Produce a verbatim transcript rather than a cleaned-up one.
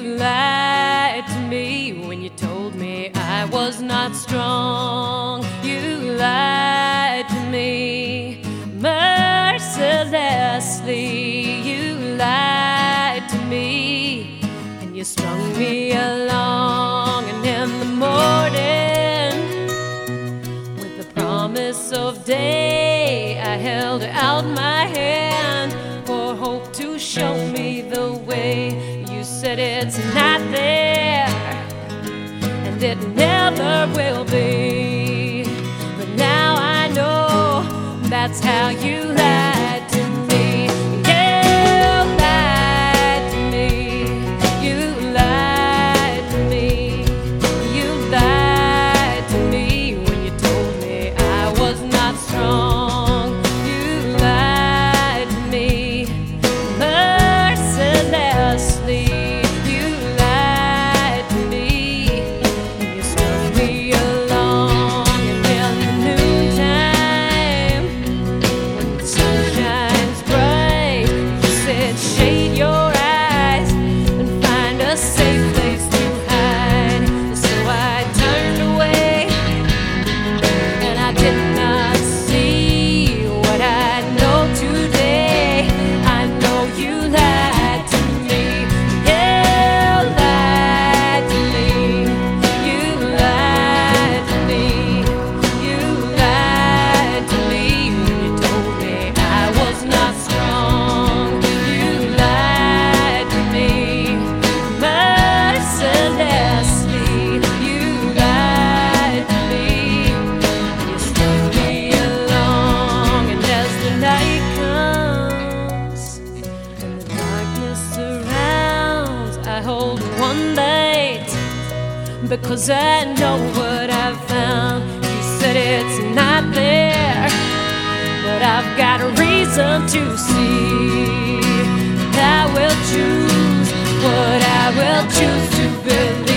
lied to me when you told me I was not strong. You lied to me mercilessly. You lied to me and you strung me along. And in the morning, with the promise of day, I held out my hand for hope to show me the way. You said it's not there and it never will be, but now I know that's how you lied to me. You lied to me. You lied to me. You lied to me when you told me I was not strong. You lied to me mercilessly. You lied to me. You strung me along. And in the noontime, when the sun shines bright, you said shade your eyes and find a safe place to hide. So I turned away and I did not see what I know today. I know you lied to me. You lied to me. You lied to me. You lied to me when you told me I was not strong. You lied to me mercilessly. You lied to me. You strung me along. And as the night comes and the darkness surrounds, I hold one light because I know what I've found. You said it's not there, but I've got a reason to see. I will choose what I will choose to believe.